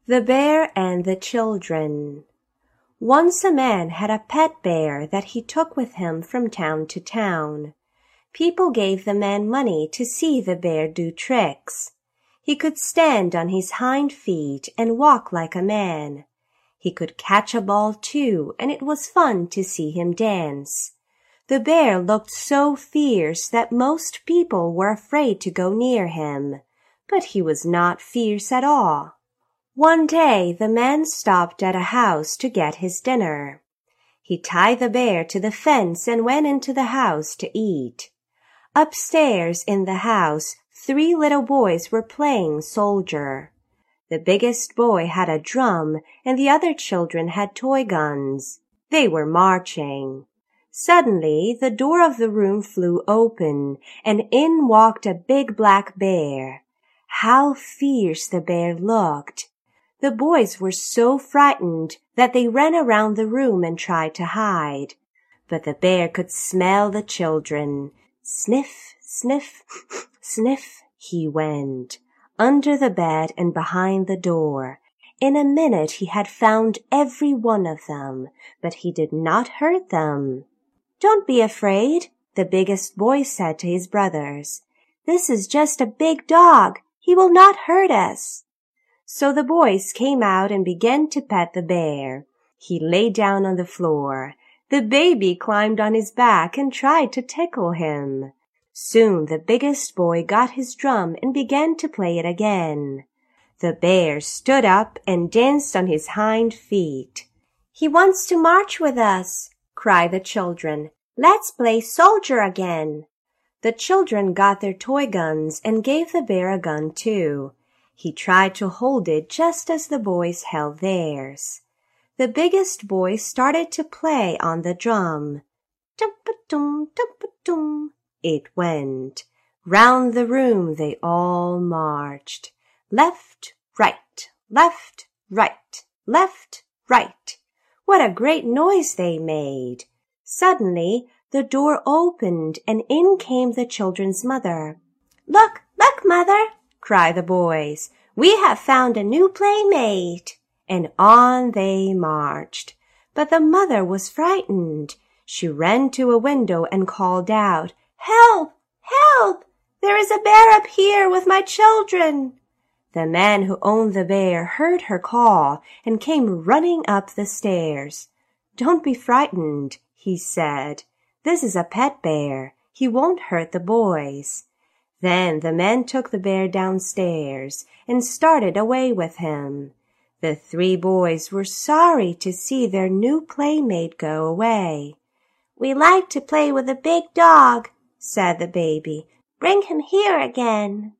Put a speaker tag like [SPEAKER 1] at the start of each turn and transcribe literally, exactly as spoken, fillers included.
[SPEAKER 1] The Bear and the Children. Once a man had a pet bear that he took with him from town to town. People gave the man money to see the bear do tricks. He could stand on his hind feet and walk like a man. He could catch a ball too, and it was fun to see him dance. The bear looked so fierce that most people were afraid to go near him, but he was not fierce at all. One day the man stopped at a house to get his dinner. He tied the bear to the fence and went into the house to eat. Upstairs in the house, three little boys were playing soldier. The biggest boy had a drum and the other children had toy guns. They were marching. Suddenly, the door of the room flew open and in walked a big black bear. How fierce the bear looked! The boys were so frightened that they ran around the room and tried to hide. But the bear could smell the children. Sniff, sniff, sniff, he went, under the bed and behind the door. In a minute he had found every one of them, but he did not hurt them. "Don't be afraid," the biggest boy said to his brothers. "This is just a big dog. He will not hurt us." So the boys came out and began to pet the bear. He lay down on the floor. The baby climbed on his back and tried to tickle him. Soon the biggest boy got his drum and began to play it again. The bear stood up and danced on his hind feet. "He wants to march with us," cried the children. "Let's play soldier again." The children got their toy guns and gave the bear a gun too. He tried to hold it just as the boys held theirs. The biggest boy started to play on the drum. Tum-pa-tum, tum-pa-tum, it went. Round the room they all marched. Left, right, left, right, left, right. What a great noise they made! Suddenly, the door opened and in came the children's mother. "Look, look, Mother!" cried the boys. "We have found a new playmate." And on they marched. But the mother was frightened. She ran to a window and called out, "Help! Help! There is a bear up here with my children." The man who owned the bear heard her call and came running up the stairs. "Don't be frightened," he said. "This is a pet bear. He won't hurt the boys." Then the man took the bear downstairs and started away with him. The three boys were sorry to see their new playmate go away. "We like to play with a big dog," said the baby. "Bring him here again."